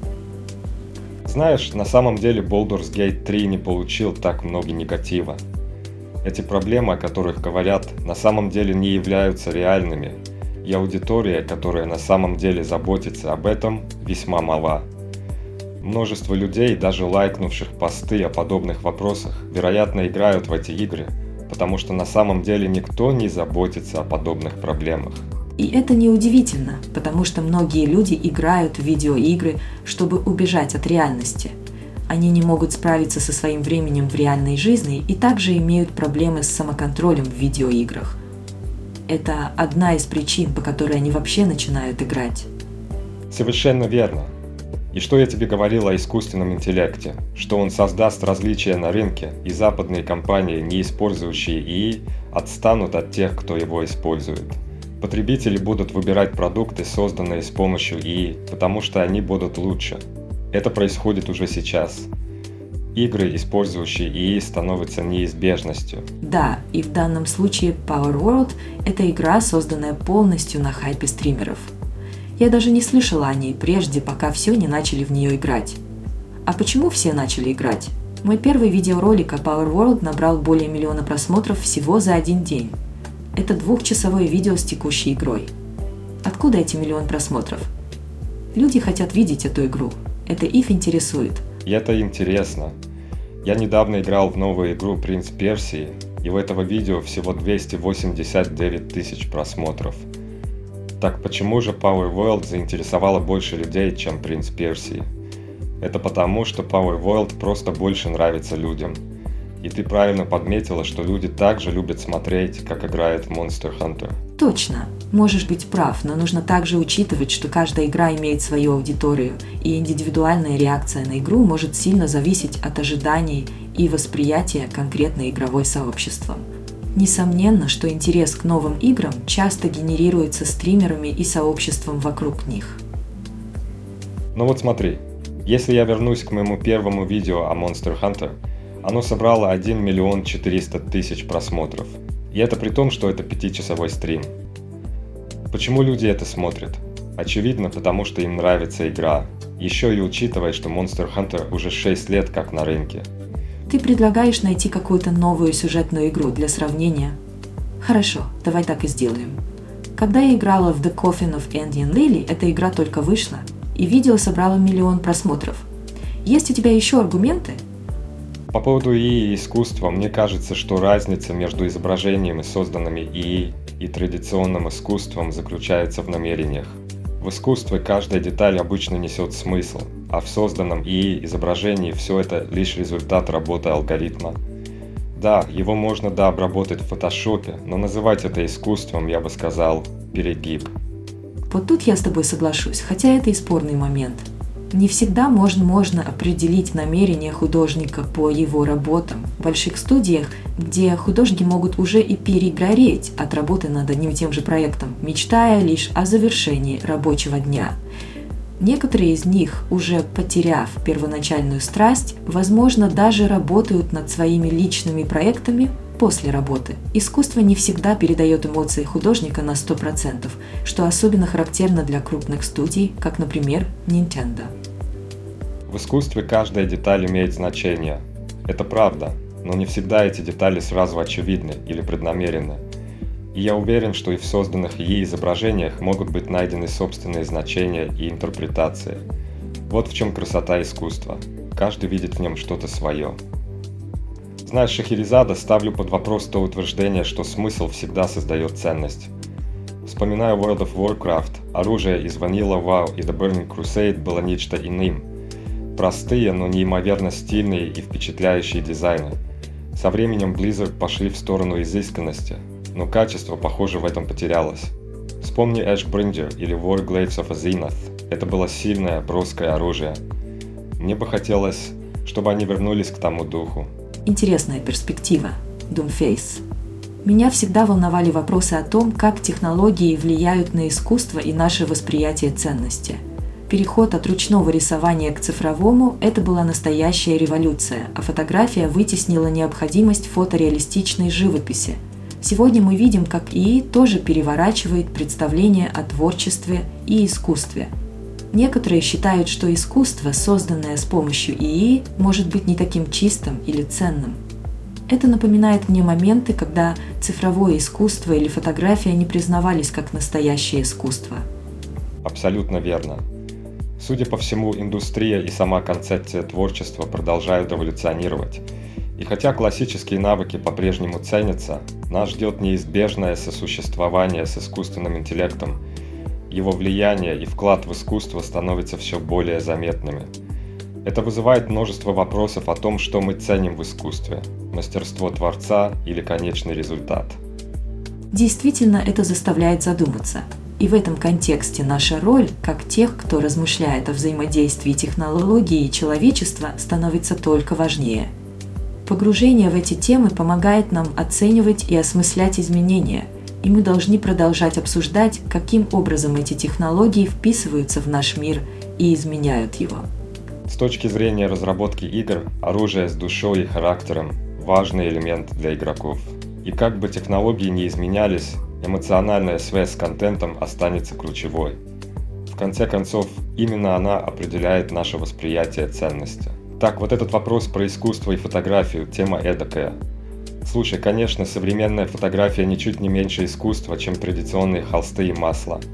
[SPEAKER 2] Знаешь, на самом деле Baldur's Gate 3 не получил так много негатива. Эти проблемы, о которых говорят, на самом деле не являются реальными, и аудитория, которая на самом деле заботится об этом, весьма мала. Множество людей, даже лайкнувших посты о подобных вопросах, вероятно, играют в эти игры, потому что на самом деле никто не заботится о подобных проблемах.
[SPEAKER 3] И это неудивительно, потому что многие люди играют в видеоигры, чтобы убежать от реальности. Они не могут справиться со своим временем в реальной жизни и также имеют проблемы с самоконтролем в видеоиграх. Это одна из причин, по которой они вообще начинают играть.
[SPEAKER 2] Совершенно верно. И что я тебе говорил о искусственном интеллекте? Что он создаст различия на рынке, и западные компании, не использующие ИИ, отстанут от тех, кто его использует. Потребители будут выбирать продукты, созданные с помощью ИИ, потому что они будут лучше. Это происходит уже сейчас. Игры, использующие ИИ, становятся неизбежностью.
[SPEAKER 3] Да, и в данном случае Power World – это игра, созданная полностью на хайпе стримеров. Я даже не слышала о ней прежде, пока все не начали в нее играть. А почему все начали играть? Мой первый видеоролик о Power World набрал более 1 миллиона просмотров всего за один день. Это 2-часовое видео с текущей игрой. Откуда эти 1 миллион просмотров? Люди хотят видеть эту игру. Это их интересует.
[SPEAKER 2] И это интересно. Я недавно играл в новую игру «Принц Персии», и у этого видео всего 289 тысяч просмотров. Так почему же Power World заинтересовало больше людей, чем «Принц Персии»? Это потому, что Power World просто больше нравится людям. И ты правильно подметила, что люди также любят смотреть, как играет Monster Hunter.
[SPEAKER 3] Точно. Можешь быть прав, но нужно также учитывать, что каждая игра имеет свою аудиторию, и индивидуальная реакция на игру может сильно зависеть от ожиданий и восприятия конкретной игровой сообществом. Несомненно, что интерес к новым играм часто генерируется стримерами и сообществом вокруг них.
[SPEAKER 2] Ну вот смотри, если я вернусь к моему первому видео о Monster Hunter, оно собрало 1 миллион 400 тысяч просмотров. И это при том, что это 5-часовой стрим. Почему люди это смотрят? Очевидно, потому что им нравится игра. Еще и учитывая, что Monster Hunter уже 6 лет как на рынке.
[SPEAKER 3] Ты предлагаешь найти какую-то новую сюжетную игру для сравнения? Хорошо, давай так и сделаем. Когда я играла в The Coffin of Andy and Lily, эта игра только вышла, и видео собрало 1 миллион просмотров. Есть у тебя еще аргументы?
[SPEAKER 2] По поводу ИИ и искусства, мне кажется, что разница между изображениями, созданными ИИ, и традиционным искусством заключается в намерениях. В искусстве каждая деталь обычно несет смысл, а в созданном ИИ изображении все это лишь результат работы алгоритма. Да, его можно обработать в фотошопе, но называть это искусством, я бы сказал, перегиб.
[SPEAKER 3] Вот тут я с тобой соглашусь, хотя это и спорный момент. Не всегда можно определить намерения художника по его работам. В больших студиях, где художники могут уже и перегореть от работы над одним и тем же проектом, мечтая лишь о завершении рабочего дня. Некоторые из них, уже потеряв первоначальную страсть, возможно, даже работают над своими личными проектами после работы. Искусство не всегда передает эмоции художника на 100%, что особенно характерно для крупных студий, как, например, Nintendo.
[SPEAKER 2] В искусстве каждая деталь имеет значение. Это правда, но не всегда эти детали сразу очевидны или преднамеренны. И я уверен, что и в созданных ей изображениях могут быть найдены собственные значения и интерпретации. Вот в чем красота искусства. Каждый видит в нем что-то свое. Знаешь, Шахерезада, ставлю под вопрос то утверждение, что смысл всегда создает ценность. Вспоминая World of Warcraft, оружие из Vanilla WoW и The Burning Crusade было нечто иным. Простые, но неимоверно стильные и впечатляющие дизайны. Со временем Blizzard пошли в сторону изысканности, но качество, похоже, в этом потерялось. Вспомни Ashbringer или Warglaives of Azeroth. Это было сильное, броское оружие. Мне бы хотелось, чтобы они вернулись к тому духу.
[SPEAKER 3] Интересная перспектива. Doomface. Меня всегда волновали вопросы о том, как технологии влияют на искусство и наше восприятие ценности. Переход от ручного рисования к цифровому – это была настоящая революция, а фотография вытеснила необходимость фотореалистичной живописи. Сегодня мы видим, как ИИ тоже переворачивает представление о творчестве и искусстве. Некоторые считают, что искусство, созданное с помощью ИИ, может быть не таким чистым или ценным. Это напоминает мне моменты, когда цифровое искусство или фотография не признавались как настоящее искусство.
[SPEAKER 2] Абсолютно верно. Судя по всему, индустрия и сама концепция творчества продолжают эволюционировать. И хотя классические навыки по-прежнему ценятся, нас ждет неизбежное сосуществование с искусственным интеллектом. Его влияние и вклад в искусство становятся все более заметными. Это вызывает множество вопросов о том, что мы ценим в искусстве – мастерство творца или конечный результат.
[SPEAKER 3] Действительно, это заставляет задуматься. И в этом контексте наша роль, как тех, кто размышляет о взаимодействии технологии и человечества, становится только важнее. Погружение в эти темы помогает нам оценивать и осмыслять изменения, и мы должны продолжать обсуждать, каким образом эти технологии вписываются в наш мир и изменяют его.
[SPEAKER 2] С точки зрения разработки игр, оружие с душой и характером – важный элемент для игроков. И как бы технологии не изменялись, эмоциональная связь с контентом останется ключевой. В конце концов, именно она определяет наше восприятие ценности. Так, вот этот вопрос про искусство и фотографию – тема эдакая. Слушай, конечно, современная фотография ничуть не меньше искусства, чем традиционные холсты и масла.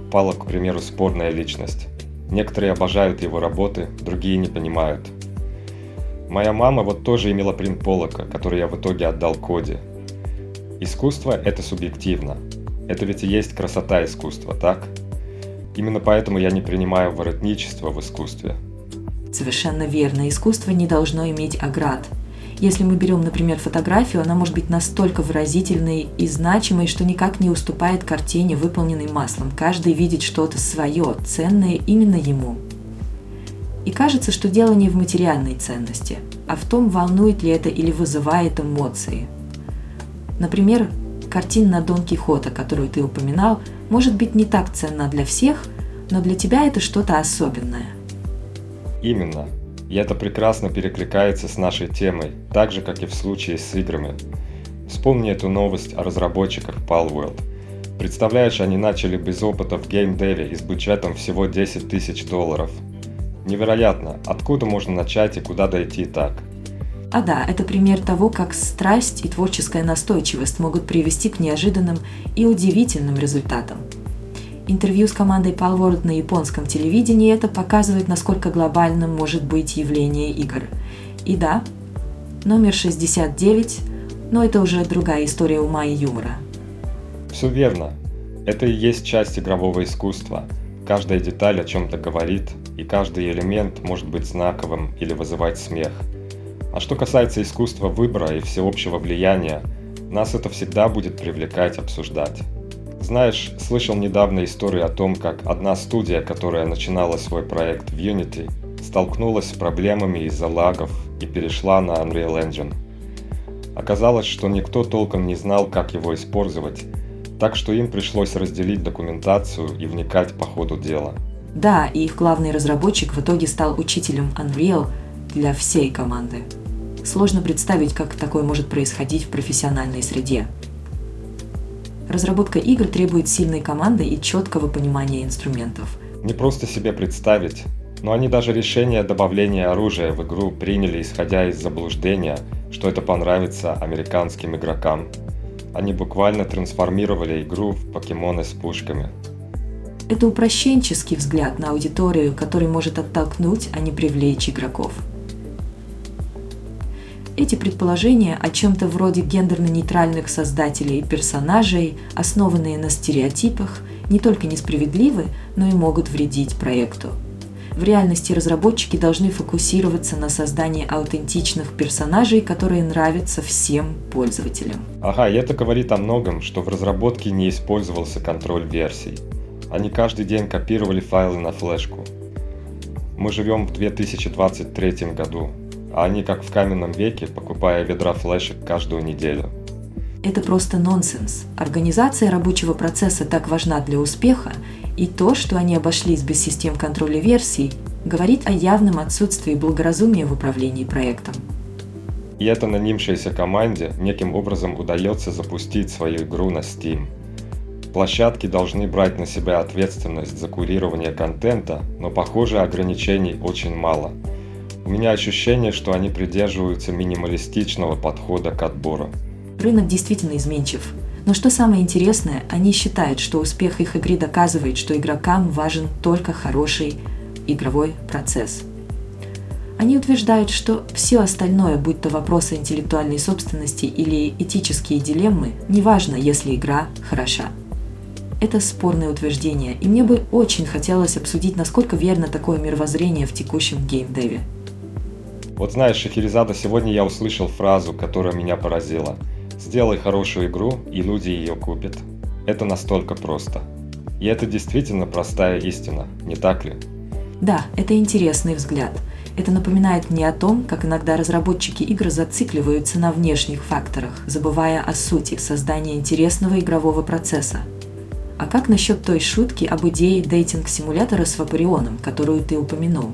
[SPEAKER 2] Поллок, к примеру, спорная личность. Некоторые обожают его работы, другие не понимают. Моя мама вот тоже имела принт Поллока, который я в итоге отдал Коди. Искусство – это субъективно. Это ведь и есть красота искусства, так? Именно поэтому я не принимаю воротничество в искусстве.
[SPEAKER 3] Совершенно верно. Искусство не должно иметь оград. Если мы берем, например, фотографию, она может быть настолько выразительной и значимой, что никак не уступает картине, выполненной маслом. Каждый видит что-то свое, ценное именно ему. И кажется, что дело не в материальной ценности, а в том, волнует ли это или вызывает эмоции. Например, картина Дон Кихота, которую ты упоминал, может быть не так ценна для всех, но для тебя это что-то особенное.
[SPEAKER 2] Именно. И это прекрасно перекликается с нашей темой, так же, как и в случае с играми. Вспомни эту новость о разработчиках Palworld. Представляешь, они начали без опыта в геймдеве и с бюджетом всего $10 тысяч. Невероятно, откуда можно начать и куда дойти так?
[SPEAKER 3] А да, это пример того, как страсть и творческая настойчивость могут привести к неожиданным и удивительным результатам. Интервью с командой Palworld на японском телевидении это показывает, насколько глобальным может быть явление игр. И да, номер 69, но это уже другая история ума и юмора.
[SPEAKER 2] Все верно. Это и есть часть игрового искусства. Каждая деталь о чем-то говорит, и каждый элемент может быть знаковым или вызывать смех. А что касается искусства выбора и всеобщего влияния, нас это всегда будет привлекать, обсуждать. Знаешь, слышал недавно историю о том, как одна студия, которая начинала свой проект в Unity, столкнулась с проблемами из-за лагов и перешла на Unreal Engine. Оказалось, что никто толком не знал, как его использовать, так что им пришлось разделить документацию и вникать по ходу дела.
[SPEAKER 3] Да, и их главный разработчик в итоге стал учителем Unreal для всей команды. Сложно представить, как такое может происходить в профессиональной среде. Разработка игр требует сильной команды и четкого понимания инструментов.
[SPEAKER 2] Не просто себе представить, но они даже решение добавления оружия в игру приняли, исходя из заблуждения, что это понравится американским игрокам. Они буквально трансформировали игру в покемоны с пушками.
[SPEAKER 3] Это упрощенческий взгляд на аудиторию, который может оттолкнуть, а не привлечь игроков. Эти предположения о чем-то вроде гендерно-нейтральных создателей и персонажей, основанные на стереотипах, не только несправедливы, но и могут вредить проекту. В реальности разработчики должны фокусироваться на создании аутентичных персонажей, которые нравятся всем пользователям.
[SPEAKER 2] Ага, и это говорит о многом, что в разработке не использовался контроль версий. Они каждый день копировали файлы на флешку. Мы живем в 2023 году. А они, как в каменном веке, покупая ведра флешек каждую неделю.
[SPEAKER 3] Это просто нонсенс. Организация рабочего процесса так важна для успеха, и то, что они обошлись без систем контроля версий, говорит о явном отсутствии благоразумия в управлении проектом.
[SPEAKER 2] И это нанимшейся команде неким образом удается запустить свою игру на Steam. Площадки должны брать на себя ответственность за курирование контента, но, похоже, ограничений очень мало. У меня ощущение, что они придерживаются минималистичного подхода к отбору.
[SPEAKER 3] Рынок действительно изменчив. Но что самое интересное, они считают, что успех их игры доказывает, что игрокам важен только хороший игровой процесс. Они утверждают, что все остальное, будь то вопросы интеллектуальной собственности или этические дилеммы, неважно, если игра хороша. Это спорное утверждение, и мне бы очень хотелось обсудить, насколько верно такое мировоззрение в текущем геймдеве.
[SPEAKER 2] Вот знаешь, Шахерезада, сегодня я услышал фразу, которая меня поразила. «Сделай хорошую игру, и люди ее купят». Это настолько просто. И это действительно простая истина, не так ли?
[SPEAKER 3] Да, это интересный взгляд. Это напоминает мне о том, как иногда разработчики игр зацикливаются на внешних факторах, забывая о сути создания интересного игрового процесса. А как насчет той шутки об идее дейтинг-симулятора с Вапорионом, которую ты упомянул?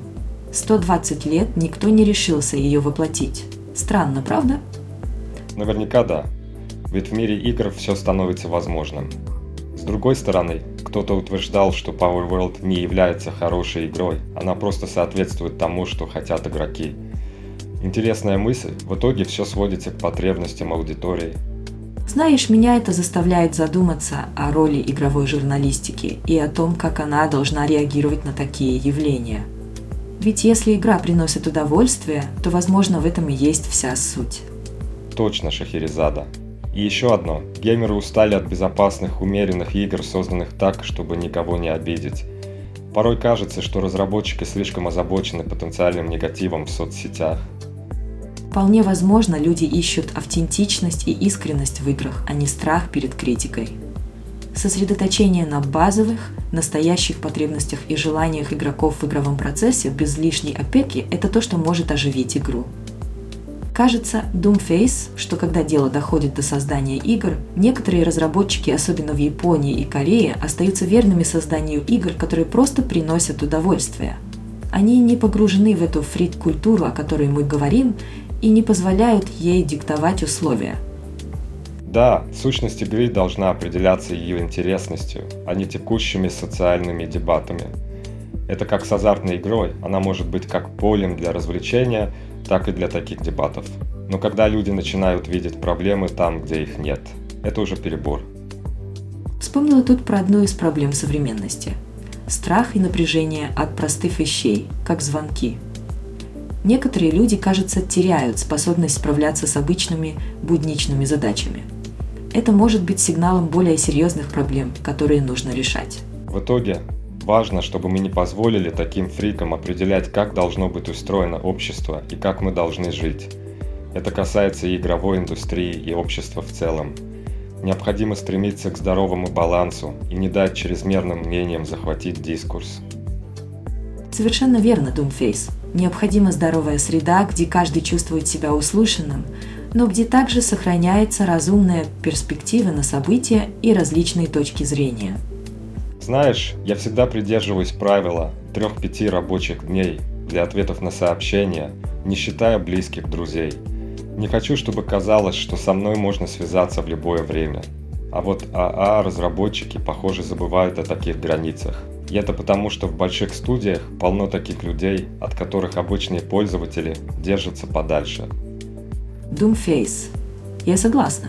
[SPEAKER 3] 120 лет никто не решился ее воплотить. Странно, правда?
[SPEAKER 2] Наверняка да. Ведь в мире игр все становится возможным. С другой стороны, кто-то утверждал, что Palworld не является хорошей игрой, она просто соответствует тому, что хотят игроки. Интересная мысль, в итоге все сводится к потребностям аудитории.
[SPEAKER 3] Знаешь, меня это заставляет задуматься о роли игровой журналистики и о том, как она должна реагировать на такие явления. Ведь если игра приносит удовольствие, то, возможно, в этом и есть вся суть.
[SPEAKER 2] Точно, Шахерезада. И еще одно. Геймеры устали от безопасных, умеренных игр, созданных так, чтобы никого не обидеть. Порой кажется, что разработчики слишком озабочены потенциальным негативом в соцсетях.
[SPEAKER 3] Вполне возможно, люди ищут автентичность и искренность в играх, а не страх перед критикой. Сосредоточение на базовых, настоящих потребностях и желаниях игроков в игровом процессе без лишней опеки – это то, что может оживить игру. Кажется, Doomface, что когда дело доходит до создания игр, некоторые разработчики, особенно в Японии и Корее, остаются верными созданию игр, которые просто приносят удовольствие. Они не погружены в эту фрик-культуру, о которой мы говорим, и не позволяют ей диктовать условия.
[SPEAKER 2] Да, сущность игры должна определяться ее интересностью, а не текущими социальными дебатами. Это как с азартной игрой, она может быть как полем для развлечения, так и для таких дебатов. Но когда люди начинают видеть проблемы там, где их нет, это уже перебор.
[SPEAKER 3] Вспомнила тут про одну из проблем современности – страх и напряжение от простых вещей, как звонки. Некоторые люди, кажется, теряют способность справляться с обычными будничными задачами. Это может быть сигналом более серьезных проблем, которые нужно решать.
[SPEAKER 2] В итоге, важно, чтобы мы не позволили таким фрикам определять, как должно быть устроено общество и как мы должны жить. Это касается и игровой индустрии, и общества в целом. Необходимо стремиться к здоровому балансу и не дать чрезмерным мнениям захватить дискурс.
[SPEAKER 3] Совершенно верно, Doomface. Необходима здоровая среда, где каждый чувствует себя услышанным, но где также сохраняется разумная перспектива на события и различные точки зрения.
[SPEAKER 2] Знаешь, я всегда придерживаюсь правила 3-5 рабочих дней для ответов на сообщения, не считая близких друзей. Не хочу, чтобы казалось, что со мной можно связаться в любое время. А вот разработчики, похоже, забывают о таких границах. И это потому, что в больших студиях полно таких людей, от которых обычные пользователи держатся подальше.
[SPEAKER 3] Doomface. Я согласна.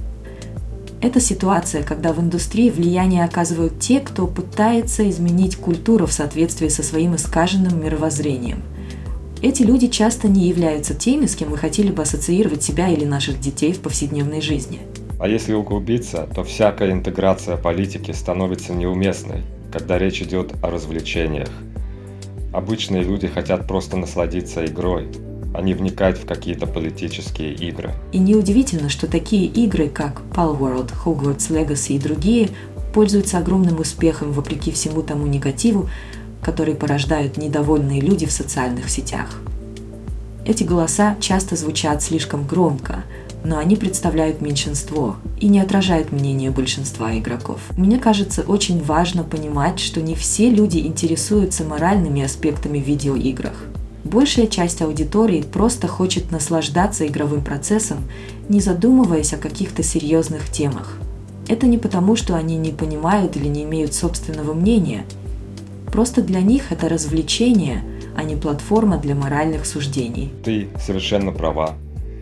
[SPEAKER 3] Это ситуация, когда в индустрии влияние оказывают те, кто пытается изменить культуру в соответствии со своим искаженным мировоззрением. Эти люди часто не являются теми, с кем мы хотели бы ассоциировать себя или наших детей в повседневной жизни.
[SPEAKER 2] А если углубиться, то всякая интеграция политики становится неуместной, когда речь идет о развлечениях. Обычные люди хотят просто насладиться игрой, а не вникать в какие-то политические игры.
[SPEAKER 3] И неудивительно, что такие игры, как Palworld, Hogwarts Legacy и другие, пользуются огромным успехом вопреки всему тому негативу, который порождают недовольные люди в социальных сетях. Эти голоса часто звучат слишком громко, но они представляют меньшинство и не отражают мнение большинства игроков. Мне кажется, очень важно понимать, что не все люди интересуются моральными аспектами в видеоиграх. Большая часть аудитории просто хочет наслаждаться игровым процессом, не задумываясь о каких-то серьезных темах. Это не потому, что они не понимают или не имеют собственного мнения. Просто для них это развлечение, а не платформа для моральных суждений.
[SPEAKER 2] Ты совершенно права.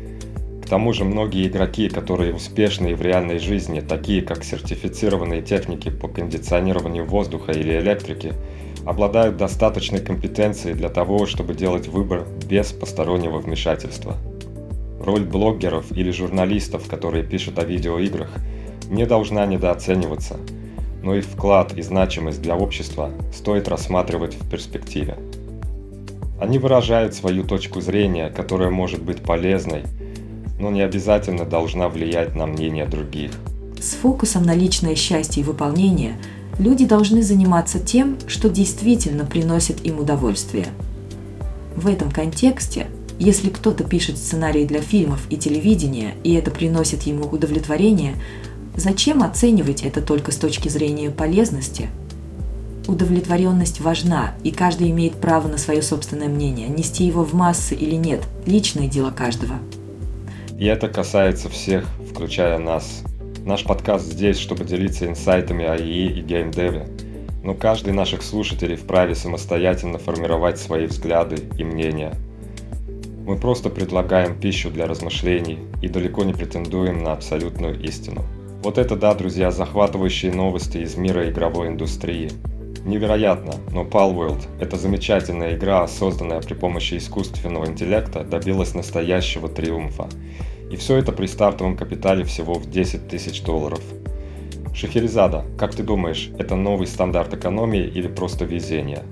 [SPEAKER 2] К тому же многие игроки, которые успешны в реальной жизни, такие как сертифицированные техники по кондиционированию воздуха или электрики, обладают достаточной компетенцией для того, чтобы делать выбор без постороннего вмешательства. Роль блогеров или журналистов, которые пишут о видеоиграх, не должна недооцениваться, но их вклад и значимость для общества стоит рассматривать в перспективе. Они выражают свою точку зрения, которая может быть полезной, но не обязательно должна влиять на мнение других.
[SPEAKER 3] С фокусом на личное счастье и выполнение люди должны заниматься тем, что действительно приносит им удовольствие. В этом контексте, если кто-то пишет сценарии для фильмов и телевидения, и это приносит ему удовлетворение, зачем оценивать это только с точки зрения полезности? Удовлетворенность важна, и каждый имеет право на свое собственное мнение, нести его в массы или нет – личное дело каждого.
[SPEAKER 2] И это касается всех, включая нас. Наш подкаст здесь, чтобы делиться инсайтами о ИИ и геймдеве, но каждый из наших слушателей вправе самостоятельно формировать свои взгляды и мнения. Мы просто предлагаем пищу для размышлений и далеко не претендуем на абсолютную истину. Вот это да, друзья, захватывающие новости из мира игровой индустрии. Невероятно, но Palworld – это замечательная игра, созданная при помощи искусственного интеллекта, добилась настоящего триумфа. И все это при стартовом капитале всего в $10 тысяч. Шахерезада, как ты думаешь, это новый стандарт экономии или просто везение?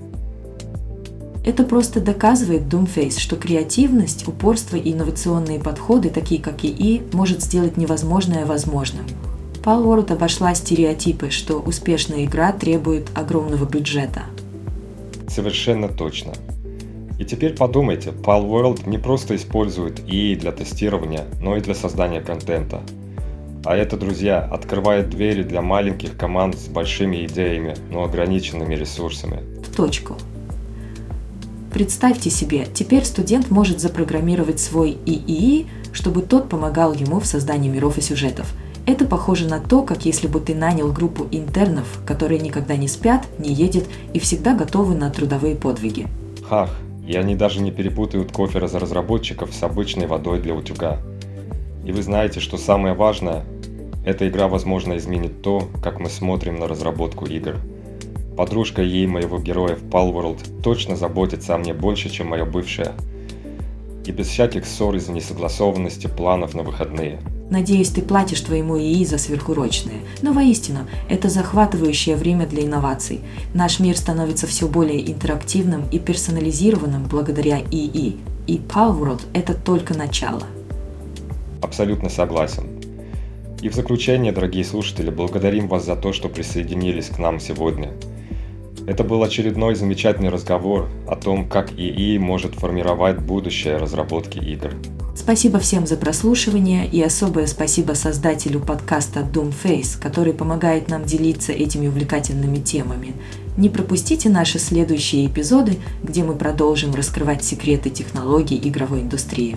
[SPEAKER 3] Это просто доказывает Doomface, что креативность, упорство и инновационные подходы, такие как ИИ, может сделать невозможное возможным. Palworld обошла стереотипы, что успешная игра требует огромного бюджета.
[SPEAKER 2] Совершенно точно. И теперь подумайте, Palworld не просто использует ИИ для тестирования, но и для создания контента. А это, друзья, открывает двери для маленьких команд с большими идеями, но ограниченными ресурсами.
[SPEAKER 3] В точку. Представьте себе, теперь студент может запрограммировать свой ИИ, чтобы тот помогал ему в создании миров и сюжетов. Это похоже на то, как если бы ты нанял группу интернов, которые никогда не спят, не едят и всегда готовы на трудовые подвиги.
[SPEAKER 2] Хах, и они даже не перепутают кофе разработчиков с обычной водой для утюга. И вы знаете, что самое важное? Эта игра, возможно, изменит то, как мы смотрим на разработку игр. Подружка ей моего героя в Palworld точно заботится о мне больше, чем моя бывшая. И без всяких ссор из-за несогласованности планов на выходные.
[SPEAKER 3] Надеюсь, ты платишь твоему ИИ за сверхурочные. Но воистину, это захватывающее время для инноваций. Наш мир становится все более интерактивным и персонализированным благодаря ИИ. И Palworld – это только начало.
[SPEAKER 2] Абсолютно согласен. И в заключение, дорогие слушатели, благодарим вас за то, что присоединились к нам сегодня. Это был очередной замечательный разговор о том, как ИИ может формировать будущее разработки игр.
[SPEAKER 3] Спасибо всем за прослушивание и особое спасибо создателю подкаста Doomface, который помогает нам делиться этими увлекательными темами. Не пропустите наши следующие эпизоды, где мы продолжим раскрывать секреты технологий игровой индустрии.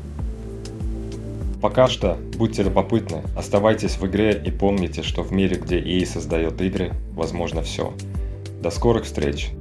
[SPEAKER 2] Пока что будьте любопытны, оставайтесь в игре и помните, что в мире, где ИИ создает игры, возможно все. До скорых встреч!